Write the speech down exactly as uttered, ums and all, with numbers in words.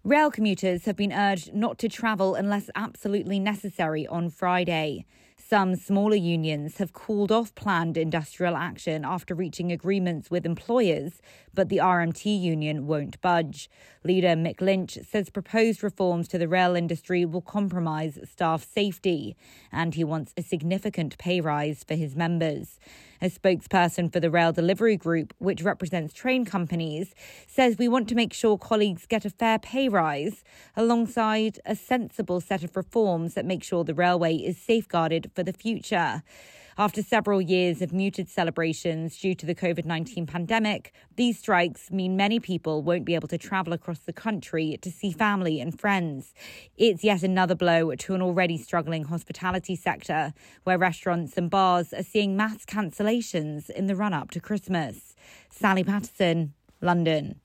Rail commuters have been urged not to travel unless absolutely necessary on Friday. Some smaller unions have called off planned industrial action after reaching agreements with employers, but the R M T union won't budge. Leader Mick Lynch says proposed reforms to the rail industry will compromise staff safety, and he wants a significant pay rise for his members. A spokesperson for the Rail Delivery Group, which represents train companies, says we want to make sure colleagues get a fair pay rise alongside a sensible set of reforms that make sure the railway is safeguarded for the future. After several years of muted celebrations due to the covid nineteen pandemic, these strikes mean many people won't be able to travel across the country to see family and friends. It's yet another blow to an already struggling hospitality sector, where restaurants and bars are seeing mass cancellations in the run-up to Christmas. Sally Patterson, London.